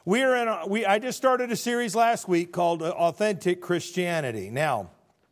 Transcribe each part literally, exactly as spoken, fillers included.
we're in a, we I just started a series last week called Authentic Christianity. Now,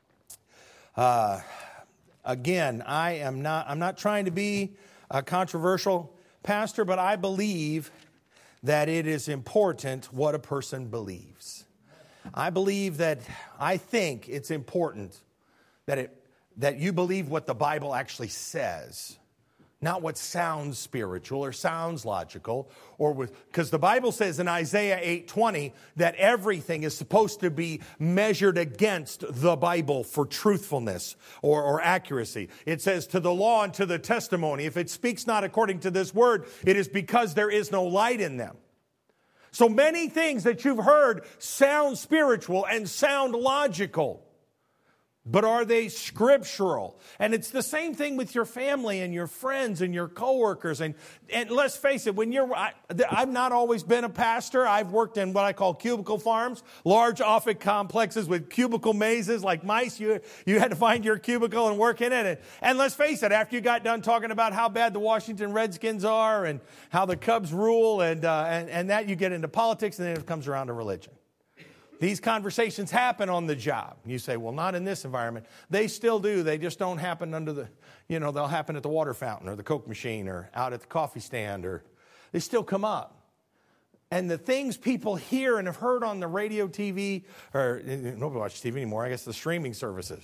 uh, again, I am not I'm not trying to be a controversial pastor, but I believe that it is important what a person believes. I believe that I think it's important that it that you believe what the Bible actually says. Not what sounds spiritual or sounds logical, or with because the Bible says in Isaiah eight twenty that everything is supposed to be measured against the Bible for truthfulness or, or accuracy. It says to the law and to the testimony, if it speaks not according to this word, it is because there is no light in them. So many things that you've heard sound spiritual and sound logical. But are they scriptural? And it's the same thing with your family and your friends and your coworkers. And, and let's face it, when you're, I, I've not always been a pastor. I've worked in what I call cubicle farms, large office complexes with cubicle mazes like mice. You, you had to find your cubicle and work in it. And, and let's face it, after you got done talking about how bad the Washington Redskins are and how the Cubs rule and, uh, and, and that, you get into politics, and then it comes around to religion. These conversations happen on the job. You say, well, not in this environment. They still do. They just don't happen under the, you know, they'll happen at the water fountain or the Coke machine or out at the coffee stand, or they still come up. And the things people hear and have heard on the radio, T V, or nobody watches T V anymore, I guess the streaming services,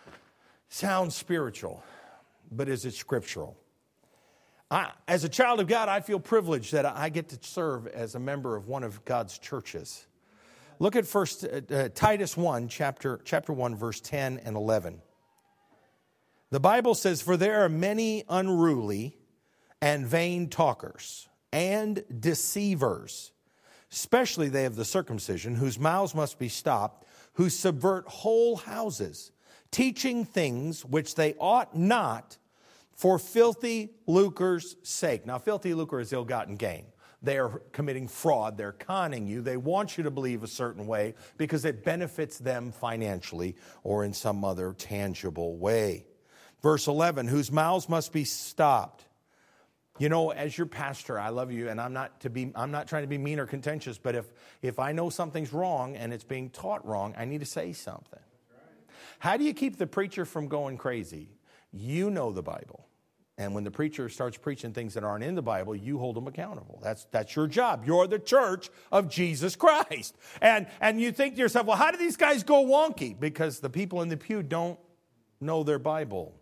sound spiritual, but is it scriptural? I, as a child of God, I feel privileged that I get to serve as a member of one of God's churches. Look at first uh, uh, Titus one, chapter, chapter one, verse ten and eleven. The Bible says, for there are many unruly and vain talkers and deceivers, especially they of the circumcision, whose mouths must be stopped, who subvert whole houses, teaching things which they ought not for filthy lucre's sake. Now, filthy lucre is ill-gotten gain. They are committing fraud. They're conning you. They want you to believe a certain way because it benefits them financially or in some other tangible way. Verse eleven, whose mouths must be stopped. You know, as your pastor, I love you, and I'm not to be I'm not trying to be mean or contentious, but if if I know something's wrong and it's being taught wrong, I need to say something. How do you keep the preacher from going crazy? You know the Bible. And when the preacher starts preaching things that aren't in the Bible, you hold them accountable. That's that's your job. You're the church of Jesus Christ. And, and you think to yourself, well, how do these guys go wonky? Because the people in the pew don't know their Bible.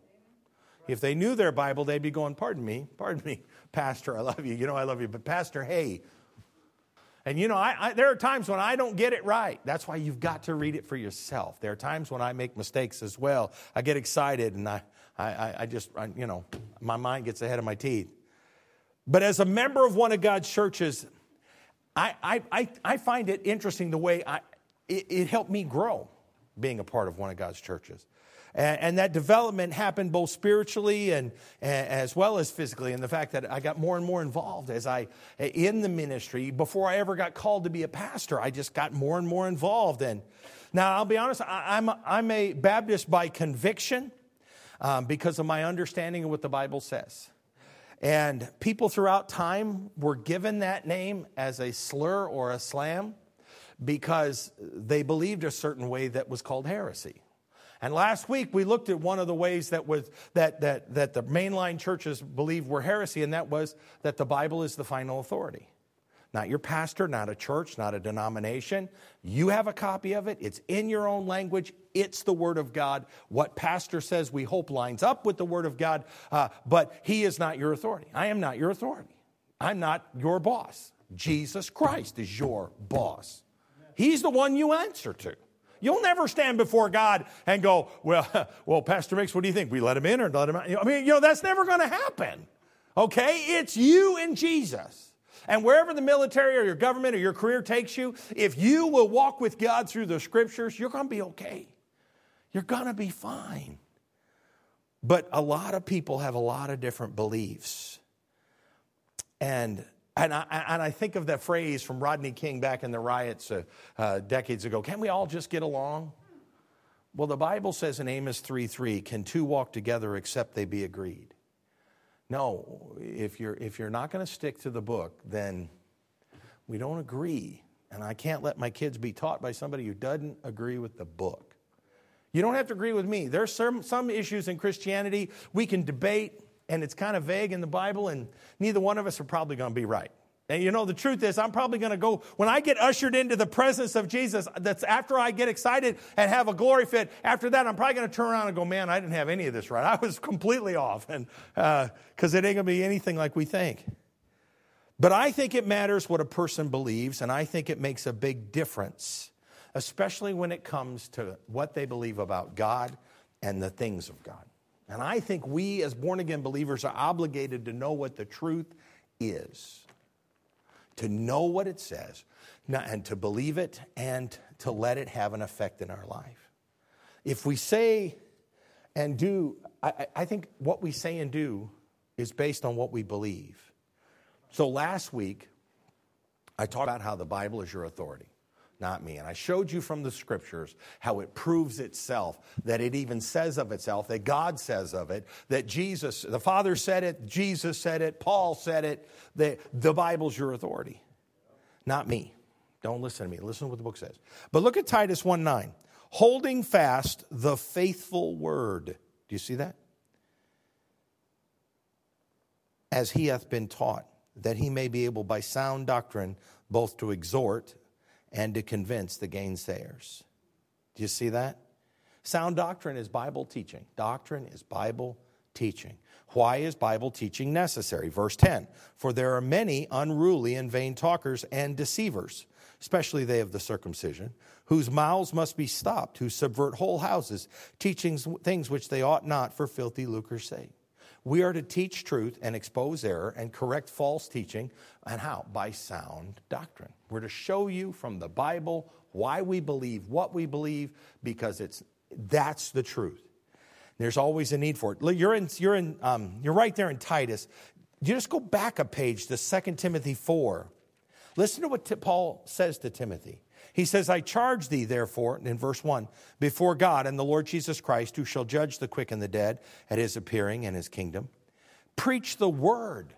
If they knew their Bible, they'd be going, pardon me, pardon me, Pastor, I love you. You know I love you, but Pastor, hey. And you know, I, I, there are times when I don't get it right. That's why you've got to read it for yourself. There are times when I make mistakes as well. I get excited and I... I, I just, I, you know, my mind gets ahead of my teeth. But as a member of one of God's churches, I, I, I, I find it interesting the way I, it, it helped me grow being a part of one of God's churches. And, and that development happened both spiritually and, and as well as physically. And the fact that I got more and more involved as I, in the ministry, before I ever got called to be a pastor, I just got more and more involved. And now I'll be honest, I, I'm, I'm a Baptist by conviction. Um, because of my understanding of what the Bible says. And people throughout time were given that name as a slur or a slam because they believed a certain way that was called heresy. And last week we looked at one of the ways that was that that that the mainline churches believed were heresy, and that was that the Bible is the final authority. Not your pastor, not a church, not a denomination. You have a copy of it. It's in your own language. It's the Word of God. What pastor says, we hope, lines up with the Word of God. Uh, but he is not your authority. I am not your authority. I'm not your boss. Jesus Christ is your boss. He's the one you answer to. You'll never stand before God and go, well, well, Pastor Mix, what do you think? We let him in or let him out? I mean, you know, that's never going to happen. Okay? It's you and Jesus. And wherever the military or your government or your career takes you, if you will walk with God through the scriptures, you're going to be okay. You're going to be fine. But a lot of people have a lot of different beliefs. And and I, and I think of that phrase from Rodney King back in the riots uh, uh, decades ago, can't we all just get along? Well, the Bible says in Amos three three, can two walk together except they be agreed? No, if you're if you're not going to stick to the book, then We don't agree. And I can't let my kids be taught by somebody who doesn't agree with the book. You don't have to agree with me. There's some, some issues in Christianity we can debate, and it's kind of vague in the Bible, and neither one of us are probably going to be right. And you know, the truth is, I'm probably going to go, when I get ushered into the presence of Jesus, that's after I get excited and have a glory fit. After that, I'm probably going to turn around and go, man, I didn't have any of this right. I was completely off, and because uh, it ain't going to be anything like we think. But I think it matters what a person believes, and I think it makes a big difference, especially when it comes to what they believe about God and the things of God. And I think we as born-again believers are obligated to know what the truth is, to know what it says, and to believe it, and to let it have an effect in our life. If we say and do, I, I think what we say and do is based on what we believe. So last week, I talked about how the Bible is your authority, not me. And I showed you from the scriptures how it proves itself, that it even says of itself, that God says of it, that Jesus, the Father said it, Jesus said it, Paul said it, that the Bible's your authority, not me. Don't listen to me. Listen to what the book says. But look at Titus one nine. Holding fast the faithful word. Do you see that? As he hath been taught, that he may be able by sound doctrine both to exhort and to convince the gainsayers. Do you see that? Sound doctrine is Bible teaching. Doctrine is Bible teaching. Why is Bible teaching necessary? Verse ten, for there are many unruly and vain talkers and deceivers, especially they of the circumcision, whose mouths must be stopped, who subvert whole houses, teaching things which they ought not for filthy lucre's sake. We are to teach truth and expose error and correct false teaching. And how? By sound doctrine. We're to show you from the Bible why we believe what we believe, because it's that's the truth. There's always a need for it. You're in, you're in, um, you're right there in Titus. You just go back a page to Second Timothy four. Listen to what T- Paul says to Timothy. He says, I charge thee, therefore, in verse one, before God and the Lord Jesus Christ, who shall judge the quick and the dead at his appearing and his kingdom. Preach the word.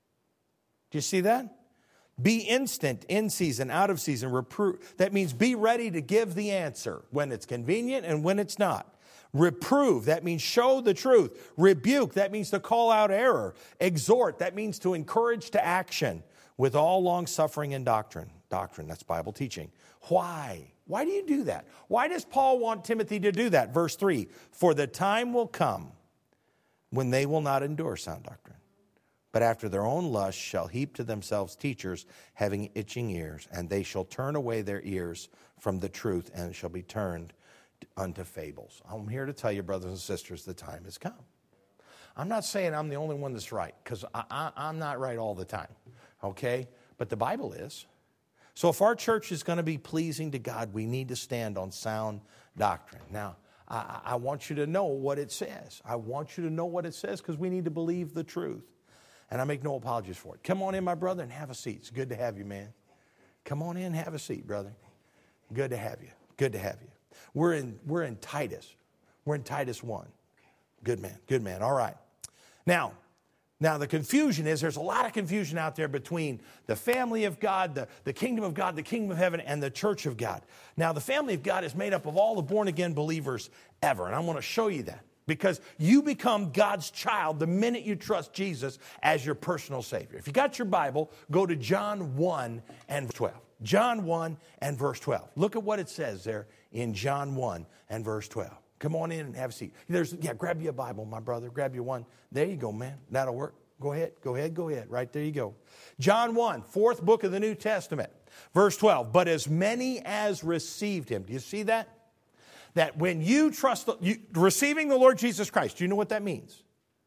Do you see that? Be instant, in season, out of season, reprove. That means be ready to give the answer when it's convenient and when it's not. Reprove, that means show the truth. Rebuke, that means to call out error. Exhort, that means to encourage to action with all long suffering and doctrine. Doctrine, that's Bible teaching. Why? Why do you do that? Why does Paul want Timothy to do that? Verse three, for the time will come when they will not endure sound doctrine, but after their own lust shall heap to themselves teachers having itching ears, and they shall turn away their ears from the truth and shall be turned unto fables. I'm here to tell you, brothers and sisters, the time has come. I'm not saying I'm the only one that's right, because I, I, I'm not right all the time, okay? But the Bible is. So if our church is going to be pleasing to God, we need to stand on sound doctrine. Now, I, I want you to know what it says. I want you to know what it says, because we need to believe the truth. And I make no apologies for it. Come on in, my brother, and have a seat. It's good to have you, man. Come on in and have a seat, brother. Good to have you. Good to have you. We're in, we're in Titus. We're in Titus one. Good man. Good man. All right. Now, Now, the confusion is, there's a lot of confusion out there between the family of God, the, the kingdom of God, the kingdom of heaven, and the church of God. Now, the family of God is made up of all the born-again believers ever, and I want to show you that, because you become God's child the minute you trust Jesus as your personal Savior. If you got your Bible, go to John one and verse twelve. John one and verse twelve. Look at what it says there in John one and verse twelve. Come on in and have a seat. There's, yeah, grab you a Bible, my brother. Grab you one. There you go, man. That'll work. Go ahead. Go ahead. Go ahead. Right there you go. John one, fourth book of the New Testament, verse twelve. But as many as received him. Do you see that? That when you trust, the, you, receiving the Lord Jesus Christ, do you know what that means?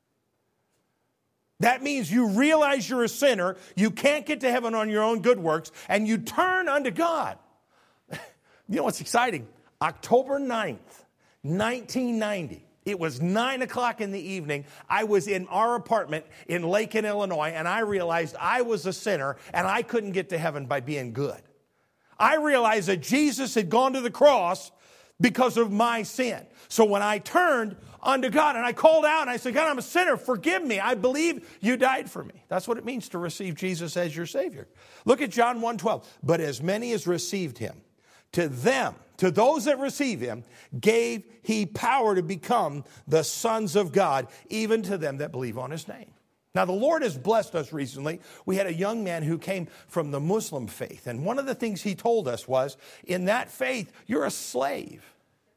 That means you realize you're a sinner, you can't get to heaven on your own good works, and you turn unto God. You know what's exciting? October ninth, nineteen ninety. It was nine o'clock in the evening. I was in our apartment in Lakin, Illinois, and I realized I was a sinner and I couldn't get to heaven by being good. I realized that Jesus had gone to the cross because of my sin. So when I turned unto God and I called out and I said, God, I'm a sinner. Forgive me. I believe you died for me. That's what it means to receive Jesus as your Savior. Look at John one twelve. But as many as received him, to them, to those that receive him, gave he power to become the sons of God, even to them that believe on his name. Now, the Lord has blessed us recently. We had a young man who came from the Muslim faith. And one of the things he told us was, in that faith, you're a slave.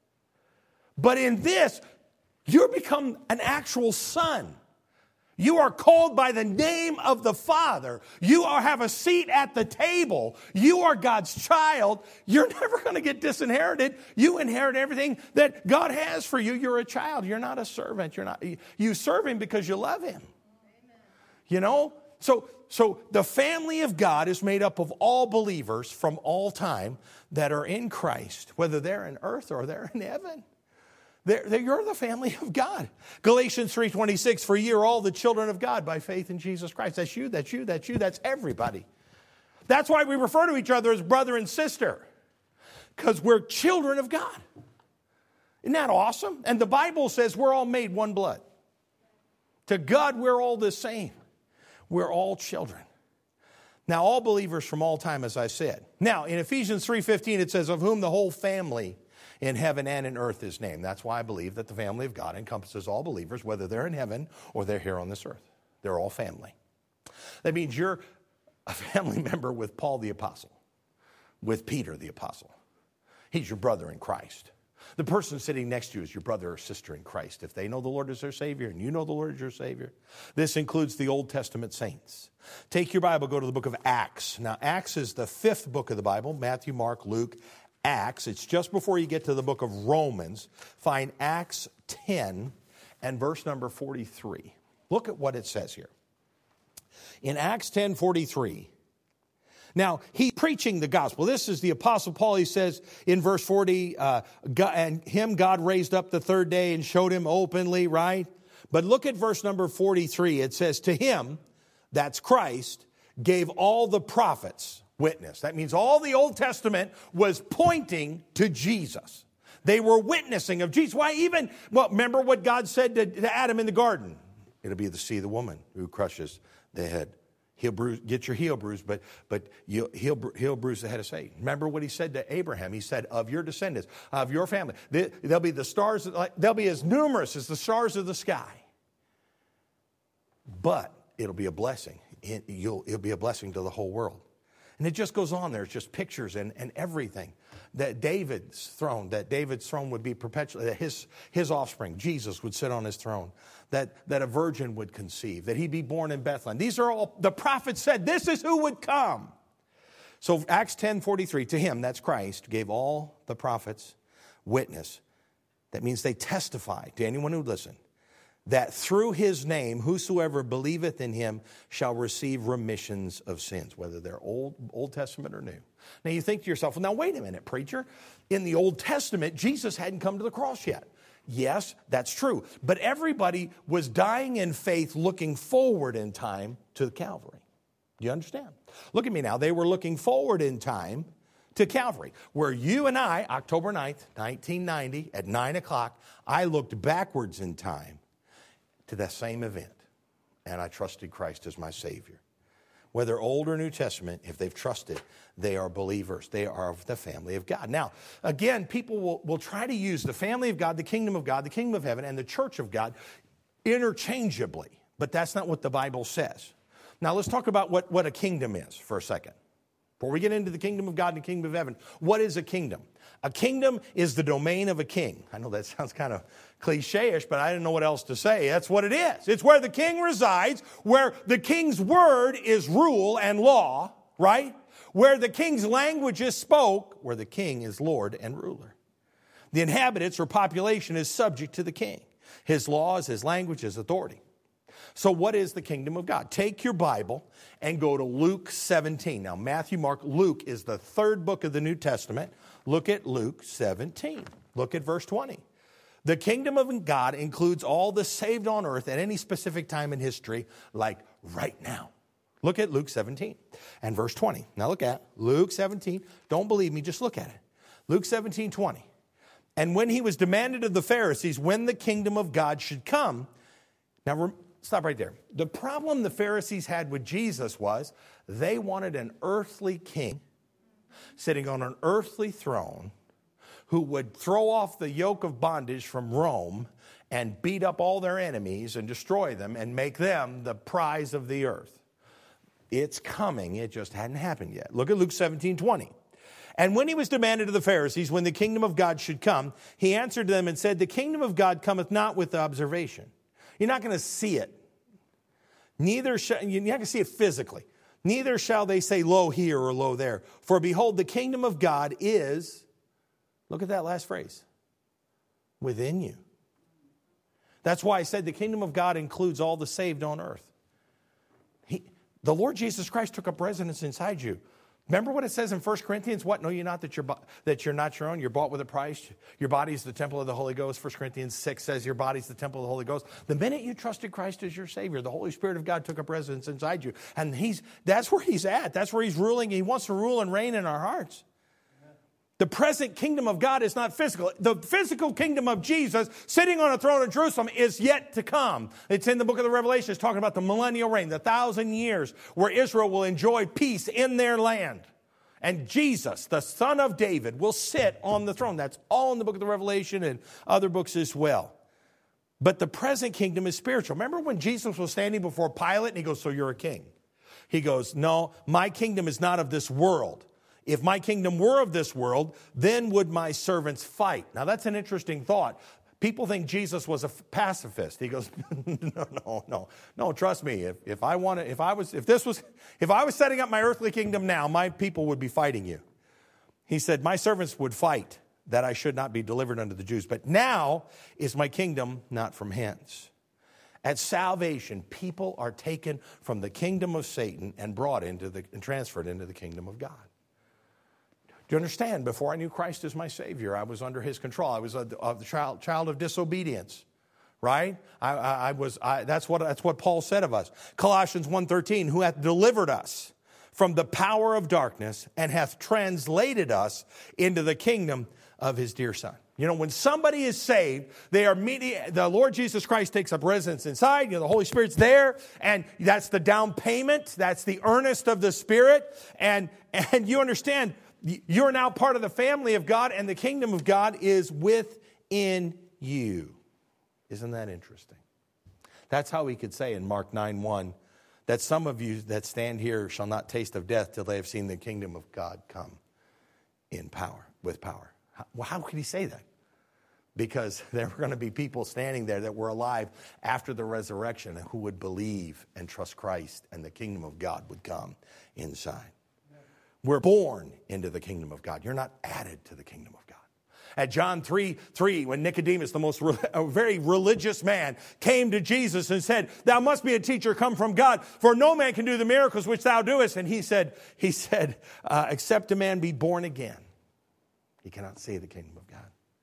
But in this, you become an actual son. You are called by the name of the Father. You are, have a seat at the table. You are God's child. You're never going to get disinherited. You inherit everything that God has for you. You're a child. You're not a servant. You're not. You serve him because you love him. You know, so so the family of God is made up of all believers from all time that are in Christ, whether they're in earth or they're in heaven. They're, they're, you're the family of God. Galatians three twenty-six, for ye are all the children of God by faith in Jesus Christ. That's you, that's you, that's you, that's everybody. That's why we refer to each other as brother and sister, because we're children of God. Isn't that awesome? And the Bible says we're all made one blood. To God, we're all the same. We're all children. Now, all believers from all time, as I said. Now, in Ephesians three fifteen, it says, of whom the whole family in heaven and in earth is named. That's why I believe that the family of God encompasses all believers, whether they're in heaven or they're here on this earth. They're all family. That means you're a family member with Paul the Apostle, with Peter the Apostle. He's your brother in Christ. The person sitting next to you is your brother or sister in Christ. If they know the Lord as their Savior and you know the Lord as your Savior. This includes the Old Testament saints. Take your Bible, go to the book of Acts. Now, Acts is the fifth book of the Bible. Matthew, Mark, Luke, Acts. It's just before you get to the book of Romans. Find Acts ten and verse number forty-three. Look at what it says here. In Acts ten forty-three. Now, he's preaching the gospel. This is the Apostle Paul. He says in verse forty, uh, God, and him God raised up the third day and showed him openly, right? But look at verse number forty-three. It says, to him, that's Christ, gave all the prophets witness. That means all the Old Testament was pointing to Jesus. They were witnessing of Jesus. Why even, well, remember what God said to, to Adam in the garden? It'll be the seed of the woman who crushes the head. He'll bruise, get your heel bruised, but but you'll, he'll he'll bruise the head of Satan. Remember what he said to Abraham? He said, "Of your descendants, of your family, they, they'll be the stars. They'll be as numerous as the stars of the sky." But it'll be a blessing. It, you'll, it'll be a blessing to the whole world. And it just goes on there. It's just pictures and, and everything. That David's throne, that David's throne would be perpetually, that his, his offspring, Jesus, would sit on his throne. That, that a virgin would conceive, that he'd be born in Bethlehem. These are all, the prophet said, this is who would come. So Acts ten forty-three, to him, that's Christ, gave all the prophets witness. That means they testify to anyone who would listen, that through his name, whosoever believeth in him shall receive remissions of sins, whether they're Old, Old Testament or New. Now you think to yourself, well, now wait a minute, preacher. In the Old Testament, Jesus hadn't come to the cross yet. Yes, that's true. But everybody was dying in faith, looking forward in time to Calvary. Do you understand? Look at me now. They were looking forward in time to Calvary, where you and I, October ninth, nineteen ninety, at nine o'clock, I looked backwards in time to that same event, and I trusted Christ as my Savior. Whether Old or New Testament, if they've trusted, they are believers. They are of the family of God. Now, again, people will, will try to use the family of God, the kingdom of God, the kingdom of heaven, and the church of God interchangeably. But that's not what the Bible says. Now, let's talk about what, what a kingdom is for a second. Before we get into the kingdom of God and the kingdom of heaven, what is a kingdom? A kingdom is the domain of a king. I know that sounds kind of cliche-ish, but I didn't know what else to say. That's what it is. It's where the king resides, where the king's word is rule and law, right? Where the king's language is spoke, where the king is Lord and ruler. The inhabitants or population is subject to the king. His laws, his language, his authority. So what is the kingdom of God? Take your Bible and go to Luke seventeen. Now, Matthew, Mark, Luke is the third book of the New Testament. Look at Luke seventeen. Look at verse twenty. The kingdom of God includes all the saved on earth at any specific time in history, like right now. Look at Luke seventeen and verse twenty. Now look at Luke seventeen. Don't believe me, just look at it. Luke seventeen twenty. And when he was demanded of the Pharisees when the kingdom of God should come. Now, stop right there. The problem the Pharisees had with Jesus was they wanted an earthly king sitting on an earthly throne who would throw off the yoke of bondage from Rome and beat up all their enemies and destroy them and make them the prize of the earth. It's coming. It just hadn't happened yet. Look at Luke seventeen twenty. And when he was demanded of the Pharisees when the kingdom of God should come, he answered them and said, the kingdom of God cometh not with observation. You're not going to see it. Neither shall, you're not going to see it physically. Neither shall they say, lo here or lo there. For behold, the kingdom of God is, look at that last phrase, within you. That's why I said the kingdom of God includes all the saved on earth. He, the Lord Jesus Christ took up residence inside you. Remember what it says in First Corinthians? What? Know you not that you're, that you're not your own? You're bought with a price. Your body is the temple of the Holy Ghost. First Corinthians six says your body is the temple of the Holy Ghost. The minute you trusted Christ as your Savior, the Holy Spirit of God took up residence inside you. And he's that's where he's at. That's where he's ruling. He wants to rule and reign in our hearts. The present kingdom of God is not physical. The physical kingdom of Jesus sitting on a throne in Jerusalem is yet to come. It's in the book of the Revelation. It's talking about the millennial reign, the thousand years where Israel will enjoy peace in their land. And Jesus, the son of David, will sit on the throne. That's all in the book of the Revelation and other books as well. But the present kingdom is spiritual. Remember when Jesus was standing before Pilate and he goes, so you're a king? He goes, no, my kingdom is not of this world. If my kingdom were of this world, then would my servants fight. Now, that's an interesting thought. People think Jesus was a pacifist. He goes, no, no, no, no. Trust me. If, if I want to, if I was, if this was, if I was setting up my earthly kingdom now, my people would be fighting you. He said, my servants would fight that I should not be delivered unto the Jews. But now is my kingdom not from hence. At salvation, people are taken from the kingdom of Satan and brought into the and transferred into the kingdom of God. Do you understand? Before I knew Christ as my Savior, I was under His control. I was a, a child, child of disobedience, right? I, I, I was. I, that's what that's what Paul said of us. Colossians one thirteen, who hath delivered us from the power of darkness and hath translated us into the kingdom of His dear Son. You know, when somebody is saved, they are meeting, the Lord Jesus Christ takes up residence inside. You know, the Holy Spirit's there, and that's the down payment. That's the earnest of the Spirit, and and you understand. You're now part of the family of God, and the kingdom of God is within you. Isn't that interesting? That's how we could say in Mark nine one that some of you that stand here shall not taste of death till they have seen the kingdom of God come in power, with power. How, well, how could he say that? Because there were going to be people standing there that were alive after the resurrection and who would believe and trust Christ, and the kingdom of God would come inside. We're born into the kingdom of God. You're not added to the kingdom of God. At John three three, when Nicodemus, the most a very religious man, came to Jesus and said, thou must be a teacher come from God, for no man can do the miracles which thou doest. And he said, he said, uh, except a man be born again, he cannot see the kingdom of God.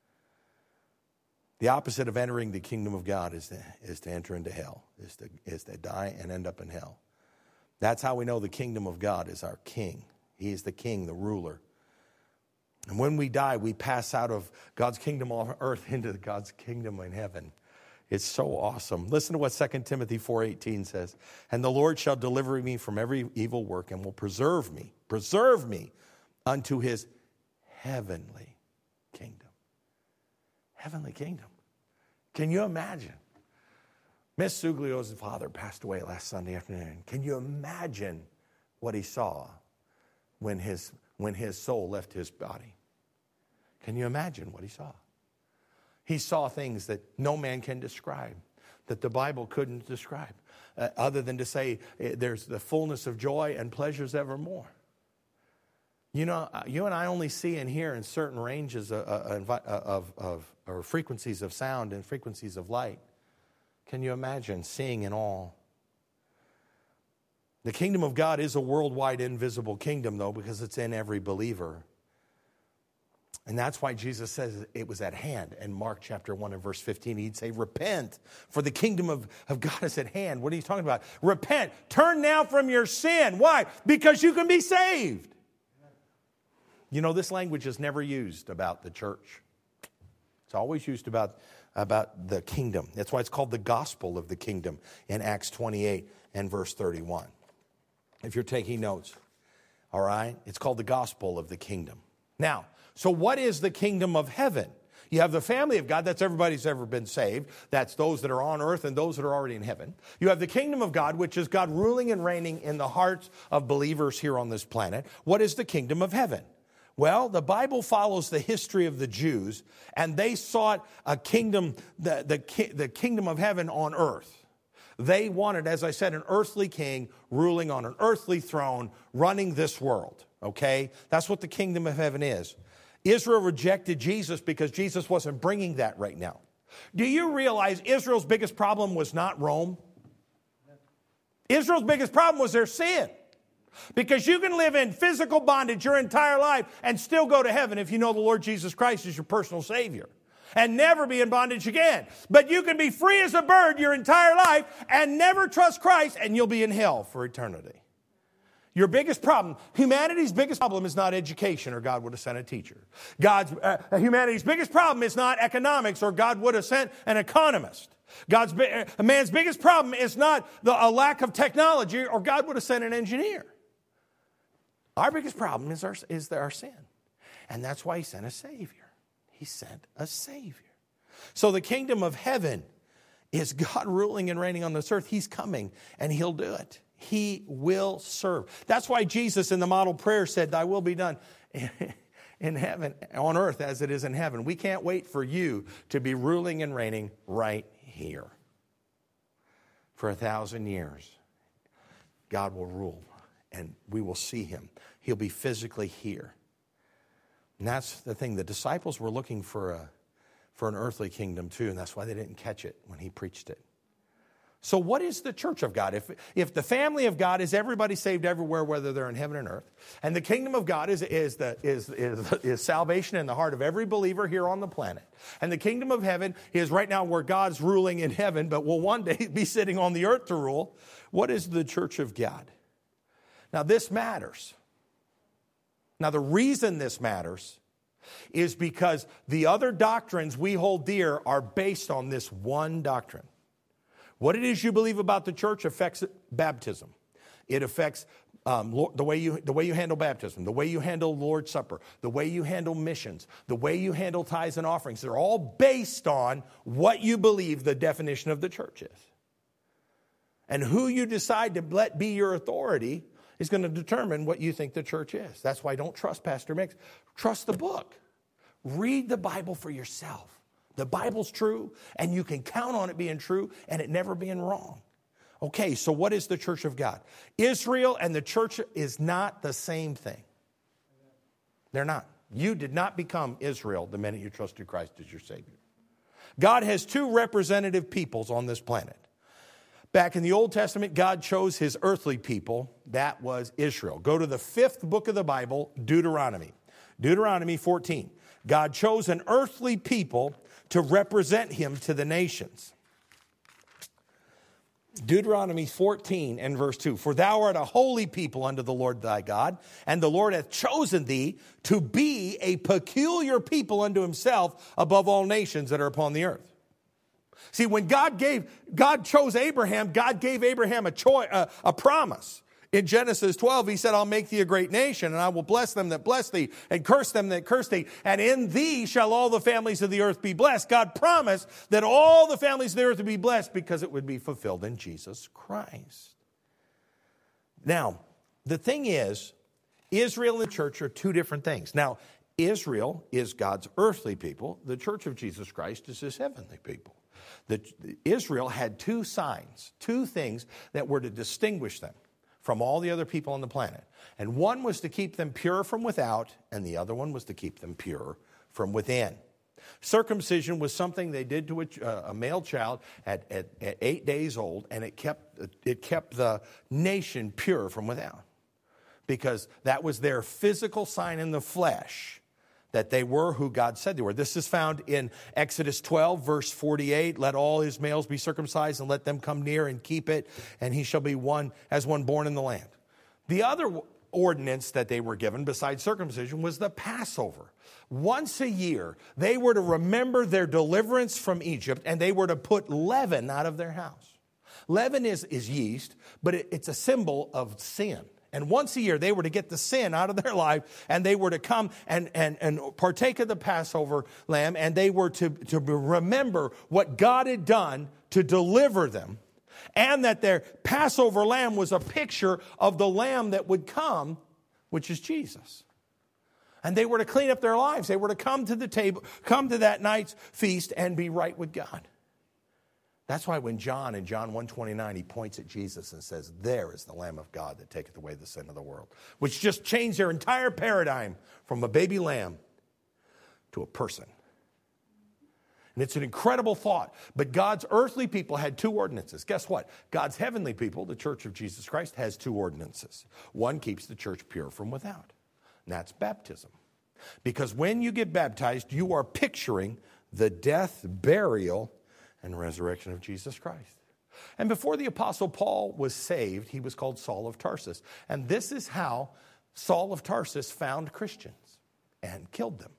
The opposite of entering the kingdom of God is to, is to enter into hell, is to, is to die and end up in hell. That's how we know the kingdom of God is our king. He is the king, the ruler. And when we die, we pass out of God's kingdom on earth into God's kingdom in heaven. It's so awesome. Listen to what Second Timothy four eighteen says. And the Lord shall deliver me from every evil work and will preserve me, preserve me unto His heavenly kingdom. Heavenly kingdom. Can you imagine? Miss Suglio's father passed away last Sunday afternoon. Can you imagine what he saw when his, when his soul left his body? Can you imagine what he saw? He saw things that no man can describe, that the Bible couldn't describe, uh, other than to say uh, there's the fullness of joy and pleasures evermore. You know, uh, you and I only see and hear in certain ranges of, of, of, of or frequencies of sound and frequencies of light. Can you imagine seeing in all? The kingdom of God is a worldwide invisible kingdom, though, because it's in every believer. And that's why Jesus says it was at hand. In Mark chapter one and verse fifteen, he'd say, repent, for the kingdom of, of God is at hand. What are you talking about? Repent. Turn now from your sin. Why? Because you can be saved. You know, this language is never used about the church. It's always used about, about the kingdom. That's why it's called the gospel of the kingdom in Acts twenty-eight and verse thirty-one. If you're taking notes, all right? It's called the gospel of the kingdom. Now, so what is the kingdom of heaven? You have the family of God. That's everybody who's ever been saved. That's those that are on earth and those that are already in heaven. You have the kingdom of God, which is God ruling and reigning in the hearts of believers here on this planet. What is the kingdom of heaven? Well, the Bible follows the history of the Jews, and they sought a kingdom, the, the, the kingdom of heaven on earth. They wanted, as I said, an earthly king ruling on an earthly throne, running this world, okay? That's what the kingdom of heaven is. Israel rejected Jesus because Jesus wasn't bringing that right now. Do you realize Israel's biggest problem was not Rome? Israel's biggest problem was their sin. Because you can live in physical bondage your entire life and still go to heaven if you know the Lord Jesus Christ is your personal Savior. And never be in bondage again. But you can be free as a bird your entire life and never trust Christ, and you'll be in hell for eternity. Your biggest problem, humanity's biggest problem is not education, or God would have sent a teacher. God's uh, humanity's biggest problem is not economics, or God would have sent an economist. God's uh, a man's biggest problem is not the, a lack of technology, or God would have sent an engineer. Our biggest problem is our, is our sin. And that's why he sent a Savior. He sent a Savior. So the kingdom of heaven is God ruling and reigning on this earth. He's coming, and he'll do it. He will serve. That's why Jesus in the model prayer said, "Thy will be done in heaven, on earth as it is in heaven." We can't wait for you to be ruling and reigning right here. For a thousand years, God will rule, and we will see him. He'll be physically here. And that's the thing. The disciples were looking for a for an earthly kingdom too, and that's why they didn't catch it when he preached it. So what is the church of God? If, if the family of God is everybody saved everywhere, whether they're in heaven and earth, and the kingdom of God is, is, the, is, is, is salvation in the heart of every believer here on the planet, and the kingdom of heaven is right now where God's ruling in heaven, but will one day be sitting on the earth to rule, what is the church of God? Now this matters. Now, the reason this matters is because the other doctrines we hold dear are based on this one doctrine. What it is you believe about the church affects baptism. It affects um, the way you the way you handle baptism, the way you handle Lord's Supper, the way you handle missions, the way you handle tithes and offerings. They're all based on what you believe the definition of the church is. And who you decide to let be your authority is going to determine what you think the church is. That's why don't trust Pastor Mix. Trust the book. Read the Bible for yourself. The Bible's true, and you can count on it being true and it never being wrong. Okay, so what is the church of God? Israel and the church is not the same thing. They're not. You did not become Israel the minute you trusted Christ as your Savior. God has two representative peoples on this planet. Back in the Old Testament, God chose his earthly people. That was Israel. Go to the fifth book of the Bible, Deuteronomy. Deuteronomy fourteen. God chose an earthly people to represent him to the nations. Deuteronomy fourteen and verse two. For thou art a holy people unto the Lord thy God, and the Lord hath chosen thee to be a peculiar people unto himself above all nations that are upon the earth. See, when God gave, God chose Abraham, God gave Abraham a choice, a, a promise. In Genesis twelve, he said, I'll make thee a great nation, and I will bless them that bless thee, and curse them that curse thee. And in thee shall all the families of the earth be blessed. God promised that all the families of the earth would be blessed because it would be fulfilled in Jesus Christ. Now, the thing is, Israel and the church are two different things. Now, Israel is God's earthly people. The church of Jesus Christ is his heavenly people. The, Israel had two signs, two things that were to distinguish them from all the other people on the planet. And one was to keep them pure from without, and the other one was to keep them pure from within. Circumcision was something they did to a, uh, a male child at, at, at eight days old, and it kept, it kept the nation pure from without. Because that was their physical sign in the flesh that they were who God said they were. This is found in Exodus twelve, verse forty-eight. Let all his males be circumcised, and let them come near and keep it, and he shall be one as one born in the land. The other ordinance that they were given, besides circumcision, was the Passover. Once a year, they were to remember their deliverance from Egypt, and they were to put leaven out of their house. Leaven is, is yeast, but it, it's a symbol of sin. And once a year, they were to get the sin out of their life, and they were to come and, and, and partake of the Passover lamb, and they were to, to remember what God had done to deliver them, and that their Passover lamb was a picture of the lamb that would come, which is Jesus. And they were to clean up their lives. They were to come to the table, come to that night's feast and be right with God. That's why when John, in John one twenty-nine, he points at Jesus and says, there is the Lamb of God that taketh away the sin of the world. Which just changed their entire paradigm from a baby lamb to a person. And it's an incredible thought. But God's earthly people had two ordinances. Guess what? God's heavenly people, the Church of Jesus Christ, has two ordinances. One keeps the church pure from without. And that's baptism. Because when you get baptized, you are picturing the death, burial, and resurrection of Jesus Christ. And before the Apostle Paul was saved, he was called Saul of Tarsus. And this is how Saul of Tarsus found Christians and killed them.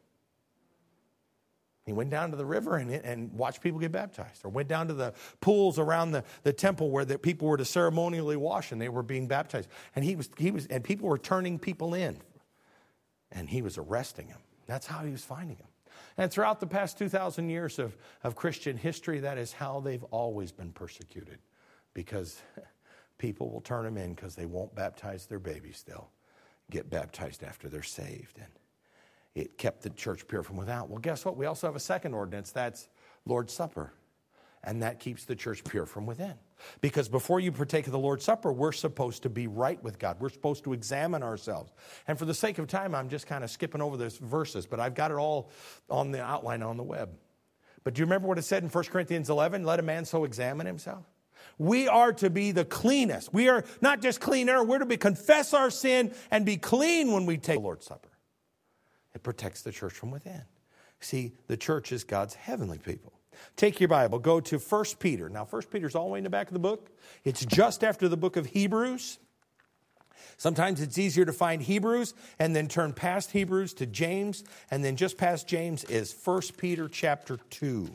He went down to the river and, and watched people get baptized, or went down to the pools around the, the temple where the people were to ceremonially wash and they were being baptized. And he was, he was, and people were turning people in, and he was arresting them. That's how he was finding them. And throughout the past two thousand years of, of Christian history, that is how they've always been persecuted, because people will turn them in because they won't baptize their babies. They'll get baptized after they're saved. And it kept the church pure from without. Well, guess what? We also have a second ordinance. That's Lord's Supper. And that keeps the church pure from within. Because before you partake of the Lord's Supper, we're supposed to be right with God. We're supposed to examine ourselves. And for the sake of time, I'm just kind of skipping over those verses, but I've got it all on the outline on the web. But do you remember what it said in First Corinthians eleven? Let a man so examine himself. We are to be the cleanest. We are not just cleaner. We're to be confess our sin and be clean when we take the Lord's Supper. It protects the church from within. See, the church is God's heavenly people. Take your Bible, go to First Peter. Now, First Peter's all the way in the back of the book. It's just after the book of Hebrews. Sometimes it's easier to find Hebrews and then turn past Hebrews to James, and then just past James is First Peter chapter two.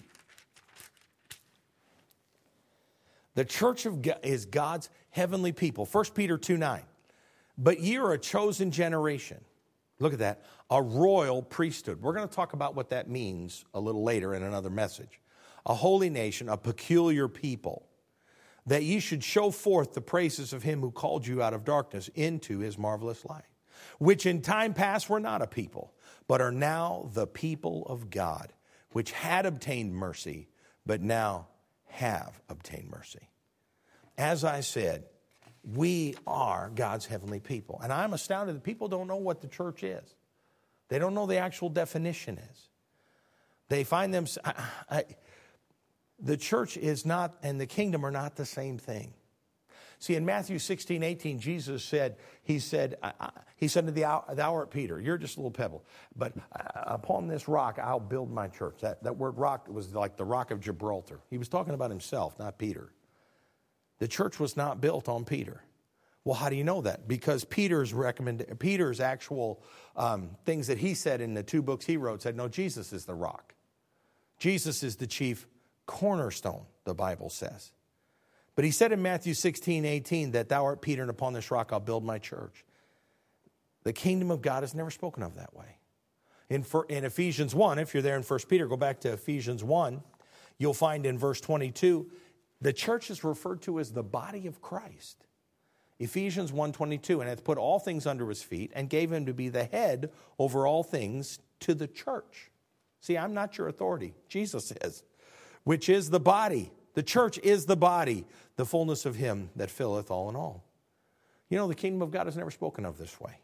The church of God is God's heavenly people. First Peter two nine. But ye are a chosen generation. Look at that. A royal priesthood. We're going to talk about what that means a little later in another message. A holy nation, a peculiar people, that ye should show forth the praises of him who called you out of darkness into his marvelous light, which in time past were not a people, but are now the people of God, which had obtained mercy, but now have obtained mercy. As I said, we are God's heavenly people. And I'm astounded that people don't know what the church is. They don't know the actual definition is. They find them... I, I, the church is not, and the kingdom are not the same thing. See, in Matthew sixteen eighteen, Jesus said, he said, I, I, he said to the, thou art Peter, you're just a little pebble, but uh, upon this rock I'll build my church. That, that word rock was like the rock of Gibraltar. He was talking about himself, not Peter. The church was not built on Peter. Well, how do you know that? Because Peter's recommend, Peter's actual um, things that he said in the two books he wrote said, no, Jesus is the rock. Jesus is the chief cornerstone, the Bible says. But he said in Matthew sixteen eighteen that thou art Peter, and upon this rock I'll build my church. The kingdom of God is never spoken of that way. In, in Ephesians one, if you're there in First Peter, go back to Ephesians one, you'll find in verse twenty-two, the church is referred to as the body of Christ. Ephesians one twenty-two, and hath put all things under his feet, and gave him to be the head over all things to the church. See, I'm not your authority. Jesus is. Which is the body. The church is the body, the fullness of him that filleth all in all. You know, the kingdom of God is never spoken of this way.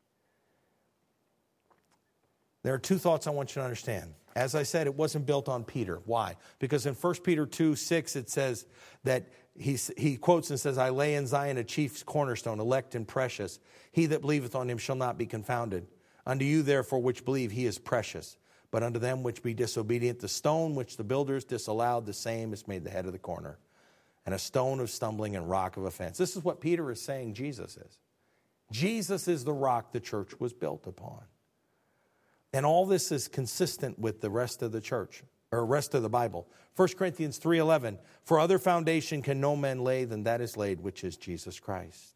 There are two thoughts I want you to understand. As I said, it wasn't built on Peter. Why? Because in First Peter two six, it says that he, he quotes and says, I lay in Zion a chief cornerstone, elect and precious. He that believeth on him shall not be confounded. Unto you, therefore, which believe, he is precious. But unto them which be disobedient, the stone which the builders disallowed, the same is made the head of the corner, and a stone of stumbling and rock of offense. This is what Peter is saying Jesus is. Jesus is the rock the church was built upon. And all this is consistent with the rest of the church, or rest of the Bible. First Corinthians three eleven, for other foundation can no man lay than that is laid, which is Jesus Christ.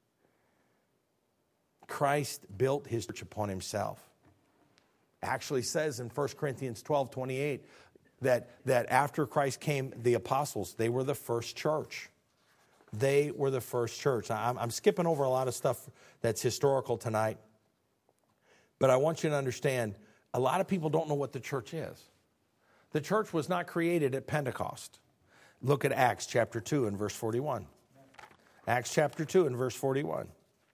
Christ built his church upon himself. Actually says in First Corinthians twelve twenty-eight that, that after Christ came, the apostles, they were the first church. They were the first church. I'm, I'm skipping over a lot of stuff that's historical tonight. But I want you to understand, a lot of people don't know what the church is. The church was not created at Pentecost. Look at Acts chapter two and verse forty-one. Acts chapter two and verse forty-one.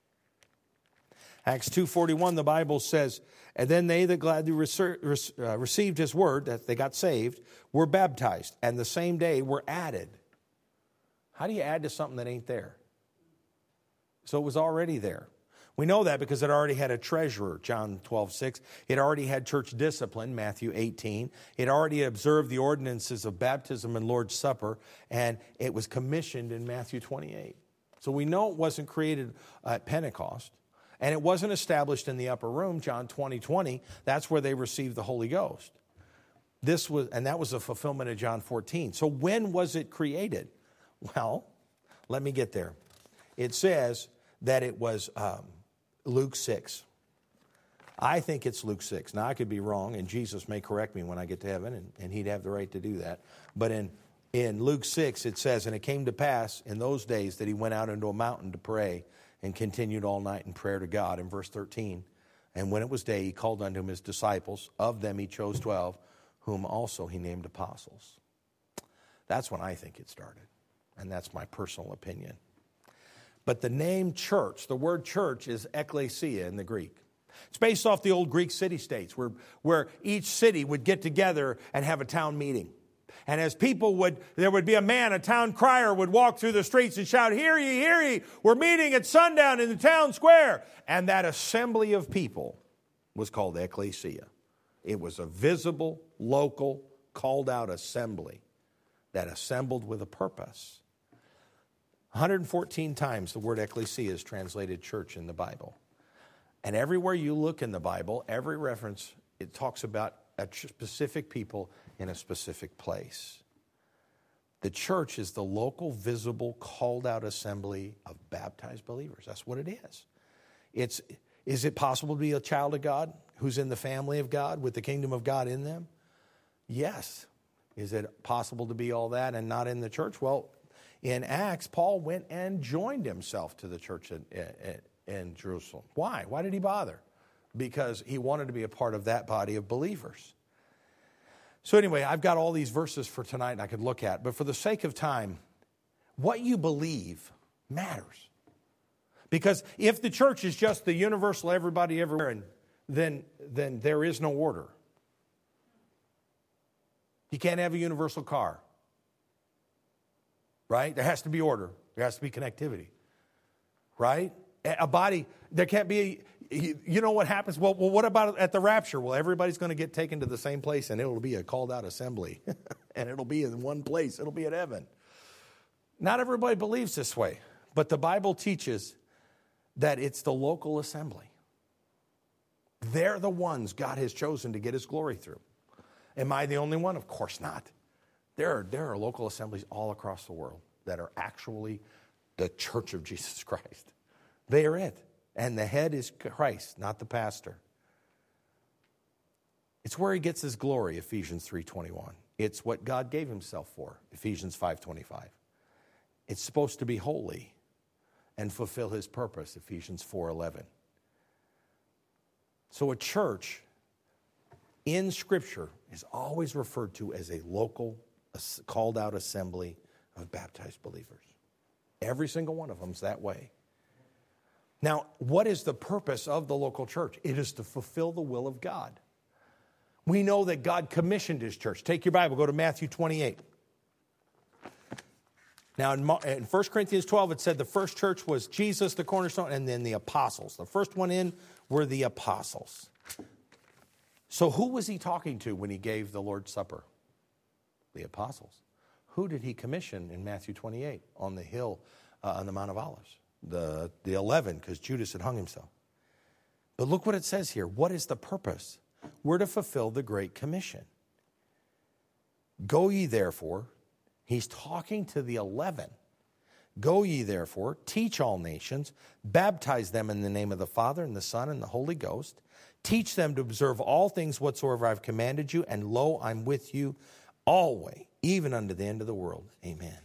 Acts two forty-one, the Bible says, and then they that gladly received his word, that they got saved, were baptized, and the same day were added. How do you add to something that ain't there? So it was already there. We know that because it already had a treasurer, John twelve six. It already had church discipline, Matthew eighteen. It already observed the ordinances of baptism and Lord's Supper, and it was commissioned in Matthew twenty-eight. So we know it wasn't created at Pentecost, and it wasn't established in the upper room, John twenty twenty. That's where they received the Holy Ghost. This was, and that was a fulfillment of John fourteen. So when was it created? Well, let me get there. It says that it was um, Luke six. I think it's Luke six. Now, I could be wrong, and Jesus may correct me when I get to heaven, and, and he'd have the right to do that. But in, in Luke six, it says, and it came to pass in those days that he went out into a mountain to pray and continued all night in prayer to God. In verse thirteen, and when it was day, he called unto him his disciples. Of them he chose twelve, whom also he named apostles. That's when I think it started. And that's my personal opinion. But the name church, the word church is ekklesia in the Greek. It's based off the old Greek city-states where, where each city would get together and have a town meeting. And as people would, there would be a man, a town crier would walk through the streets and shout, hear ye, hear ye, we're meeting at sundown in the town square. And that assembly of people was called ekklesia. It was a visible, local, called out assembly that assembled with a purpose. one hundred fourteen times the word ecclesia is translated church in the Bible. And everywhere you look in the Bible, every reference, it talks about a specific people in a specific place. The church is the local, visible, called out assembly of baptized believers. That's what it is. It's, is it possible to be a child of God who's in the family of God with the kingdom of God in them? Yes. Is it possible to be all that and not in the church? Well, in Acts, Paul went and joined himself to the church in, in, in Jerusalem. Why? Why did he bother? Because he wanted to be a part of that body of believers. So anyway, I've got all these verses for tonight and I could look at. But for the sake of time, what you believe matters. Because if the church is just the universal everybody everywhere, then, then there is no order. You can't have a universal car. Right? There has to be order. There has to be connectivity. Right? A body, there can't be, a, you know what happens? Well, well, what about at the rapture? Well, everybody's going to get taken to the same place and it'll be a called out assembly. And it'll be in one place. It'll be in heaven. Not everybody believes this way. But the Bible teaches that it's the local assembly. They're the ones God has chosen to get his glory through. Am I the only one? Of course not. There are, there are local assemblies all across the world that are actually the church of Jesus Christ. They are it. And the head is Christ, not the pastor. It's where he gets his glory, Ephesians three twenty-one. It's what God gave himself for, Ephesians five twenty-five. It's supposed to be holy and fulfill his purpose, Ephesians four eleven. So a church in Scripture is always referred to as a local, called out assembly of baptized believers. Every single one of them is that way. Now, what is the purpose of the local church? It is to fulfill the will of God. We know that God commissioned his church. Take your Bible, go to Matthew twenty-eight. Now, in First Corinthians twelve, it said the first church was Jesus, the cornerstone, and then the apostles. The first one in were the apostles. So who was he talking to when he gave the Lord's Supper? The apostles. Who did he commission in Matthew twenty-eight on the hill uh, on the Mount of Olives? the, the eleven, because Judas had hung himself. But look what it says here. What is the purpose? We're to fulfill the Great Commission. Go ye therefore. He's talking to the eleven. Go ye therefore, teach all nations, baptize them in the name of the Father and the Son and the Holy Ghost. Teach them to observe all things whatsoever I've commanded you, and lo, I'm with you always, even unto the end of the world. Amen.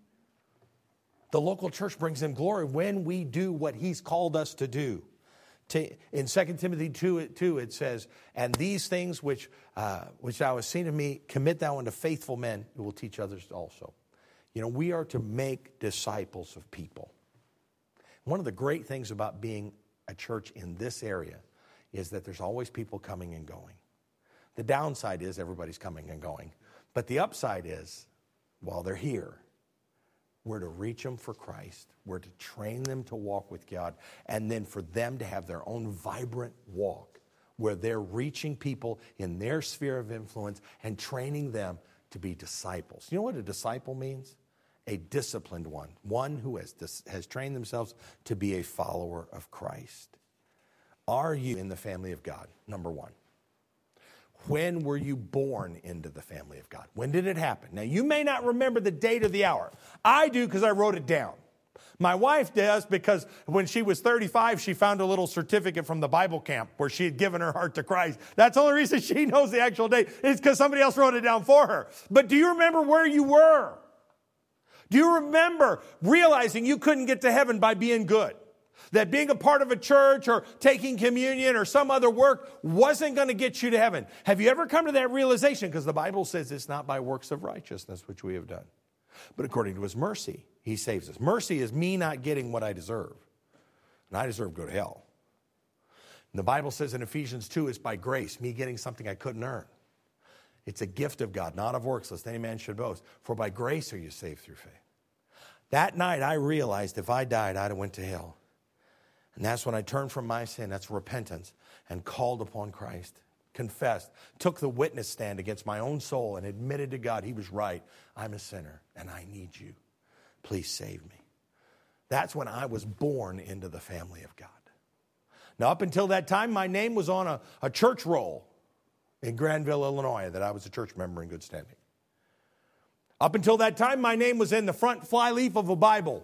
The local church brings him glory when we do what he's called us to do. In Second Timothy two, two, it says, and these things which uh, which thou hast seen of me, commit thou unto faithful men who will teach others also. You know, we are to make disciples of people. One of the great things about being a church in this area is that there's always people coming and going. The downside is everybody's coming and going. But the upside is, while they're here, we're to reach them for Christ. We're to train them to walk with God. And then for them to have their own vibrant walk where they're reaching people in their sphere of influence and training them to be disciples. You know what a disciple means? A disciplined one. One who has, has trained themselves to be a follower of Christ. Are you in the family of God? Number one. When were you born into the family of God? When did it happen? Now, you may not remember the date or the hour. I do because I wrote it down. My wife does because when she was thirty-five, she found a little certificate from the Bible camp where she had given her heart to Christ. That's the only reason she knows the actual date is because somebody else wrote it down for her. But do you remember where you were? Do you remember realizing you couldn't get to heaven by being good? That being a part of a church or taking communion or some other work wasn't going to get you to heaven. Have you ever come to that realization? Because the Bible says it's not by works of righteousness which we have done, but according to his mercy, he saves us. Mercy is me not getting what I deserve. And I deserve to go to hell. And the Bible says in Ephesians two, it's by grace, me getting something I couldn't earn. It's a gift of God, not of works, lest any man should boast. For by grace are you saved through faith. That night I realized if I died, I'd have went to hell. And that's when I turned from my sin, that's repentance, and called upon Christ, confessed, took the witness stand against my own soul and admitted to God he was right. I'm a sinner and I need you. Please save me. That's when I was born into the family of God. Now, up until that time, my name was on a, a church roll in Granville, Illinois, that I was a church member in good standing. Up until that time, my name was in the front flyleaf of a Bible.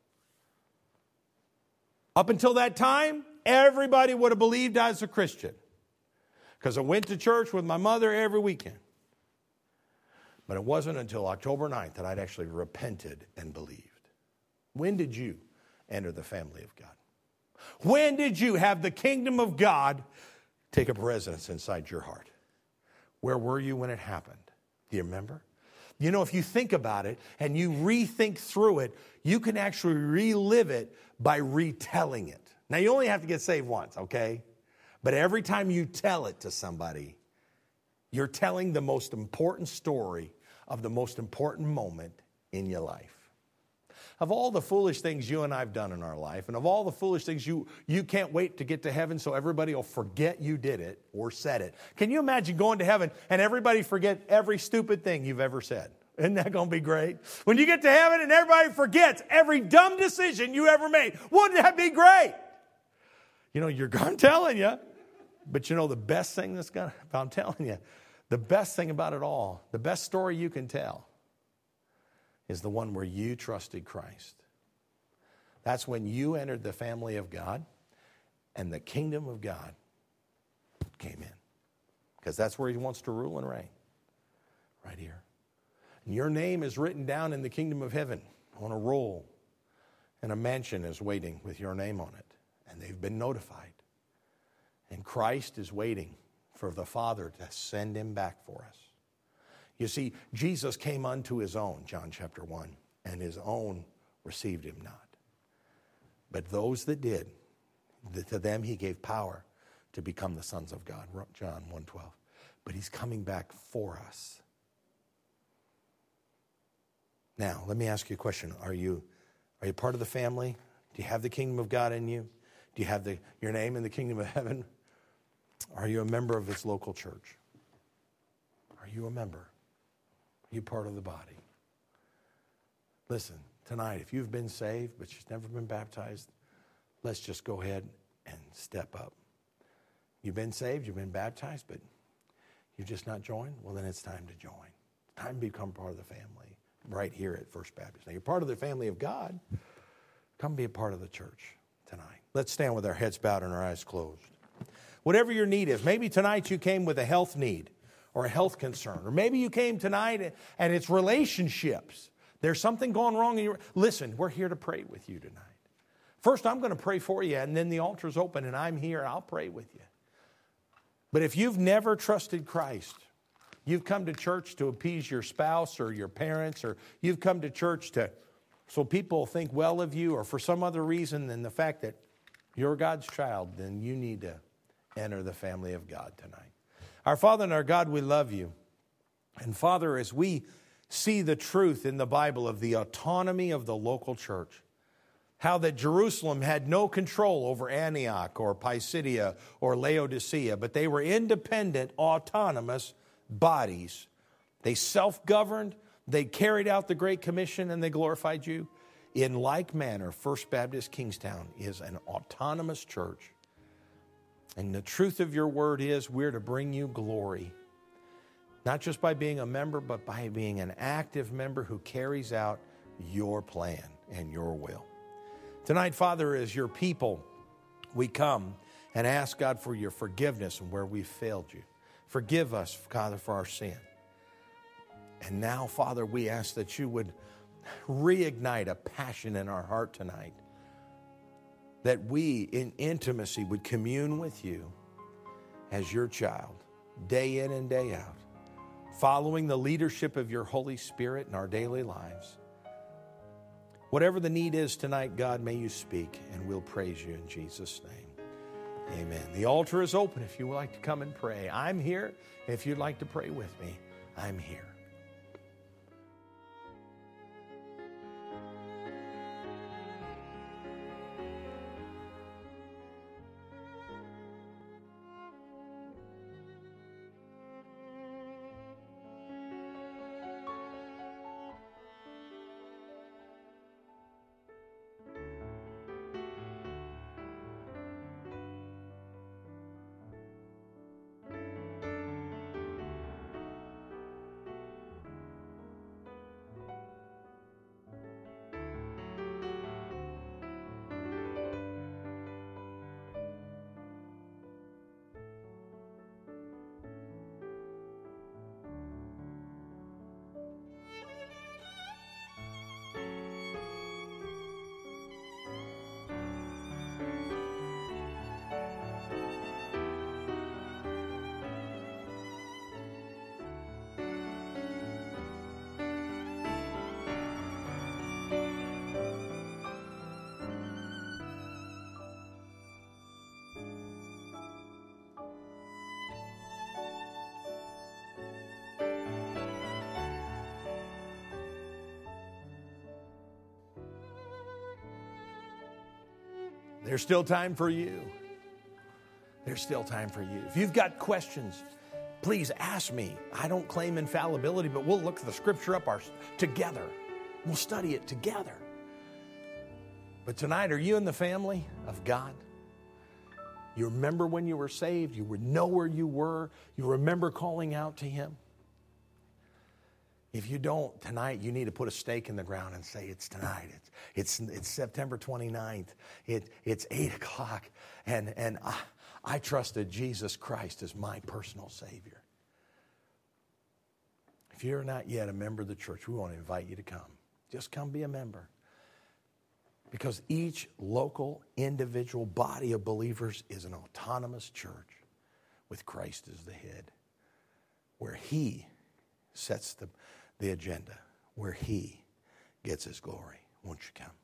Up until that time, everybody would have believed I was a Christian because I went to church with my mother every weekend. But it wasn't until October ninth that I'd actually repented and believed. When did you enter the family of God? When did you have the kingdom of God take up residence inside your heart? Where were you when it happened? Do you remember? You know, if you think about it and you rethink through it, you can actually relive it by retelling it. Now, you only have to get saved once, okay? But every time you tell it to somebody, you're telling the most important story of the most important moment in your life. Of all the foolish things you and I have done in our life, and of all the foolish things you, you can't wait to get to heaven so everybody will forget you did it or said it. Can you imagine going to heaven and everybody forget every stupid thing you've ever said? Isn't that going to be great? When you get to heaven and everybody forgets every dumb decision you ever made, wouldn't that be great? You know, you're I'm telling you. But you know the best thing that's going to, I'm telling you, the best thing about it all, the best story you can tell is the one where you trusted Christ. That's when you entered the family of God and the kingdom of God came in. Because that's where he wants to rule and reign. Right here. And your name is written down in the kingdom of heaven on a roll. And a mansion is waiting with your name on it. And they've been notified. And Christ is waiting for the Father to send him back for us. You see, Jesus came unto his own, John chapter one, and his own received him not. But those that did, to them he gave power to become the sons of God, John one twelve. But he's coming back for us. Now, let me ask you a question. Are you, are you part of the family? Do you have the kingdom of God in you? Do you have the, your name in the kingdom of heaven? Are you a member of this local church? Are you a member? Are you part of the body? Listen, tonight, if you've been saved but you've never been baptized, let's just go ahead and step up. You've been saved, you've been baptized, but you've just not joined? Well, then it's time to join. It's time to become part of the family right here at First Baptist. Now, you're part of the family of God. Come be a part of the church tonight. Let's stand with our heads bowed and our eyes closed. Whatever your need is, maybe tonight you came with a health need or a health concern, or maybe you came tonight and it's relationships. There's something going wrong in your... Listen, we're here to pray with you tonight. First, I'm going to pray for you, and then the altar's open, and I'm here, and I'll pray with you. But if you've never trusted Christ, you've come to church to appease your spouse or your parents, or you've come to church to so people think well of you, or for some other reason than the fact that you're God's child, then you need to enter the family of God tonight. Our Father and our God, we love you. And Father, as we see the truth in the Bible of the autonomy of the local church, how that Jerusalem had no control over Antioch or Pisidia or Laodicea, but they were independent, autonomous bodies. They self-governed, they carried out the Great Commission, and they glorified you. In like manner, First Baptist Kingstown is an autonomous church. And the truth of your word is we're to bring you glory, not just by being a member, but by being an active member who carries out your plan and your will. Tonight, Father, as your people, we come and ask, God, for your forgiveness and where we've failed you. Forgive us, Father, for our sin. And now, Father, we ask that you would reignite a passion in our heart tonight, that we, in intimacy, would commune with you as your child, day in and day out, following the leadership of your Holy Spirit in our daily lives. Whatever the need is tonight, God, may you speak, and we'll praise you in Jesus' name. Amen. The altar is open if you would like to come and pray. I'm here. If you'd like to pray with me, I'm here. There's still time for you. There's still time for you. If you've got questions, please ask me. I don't claim infallibility, but we'll look the scripture up our, together. We'll study it together. But tonight, are you in the family of God? You remember when you were saved? You know where you were? You remember calling out to Him? If you don't, tonight you need to put a stake in the ground and say, it's tonight. It's it's, it's September twenty-ninth. It, it's eight o'clock. And, and I, I trusted Jesus Christ as my personal Savior. If you're not yet a member of the church, we want to invite you to come. Just come be a member. Because each local, individual body of believers is an autonomous church with Christ as the head, where He sets the, the agenda, where He gets His glory. Won't you come?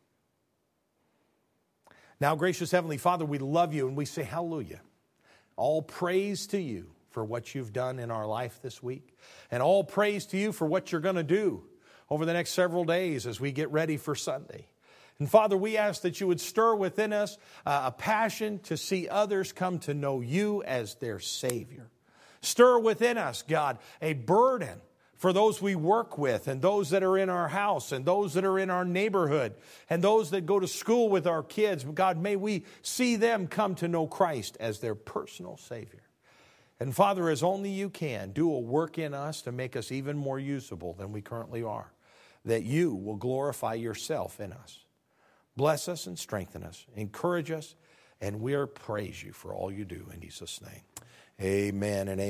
Now, gracious Heavenly Father, we love you and we say hallelujah. All praise to you for what you've done in our life this week. And all praise to you for what you're going to do over the next several days as we get ready for Sunday. And Father, we ask that you would stir within us uh, a passion to see others come to know you as their Savior. Stir within us, God, a burden for those we work with and those that are in our house and those that are in our neighborhood and those that go to school with our kids. God, may we see them come to know Christ as their personal Savior. And Father, as only you can, do a work in us to make us even more usable than we currently are, that you will glorify yourself in us. Bless us and strengthen us, encourage us, and we praise you for all you do in Jesus' name. Amen and amen.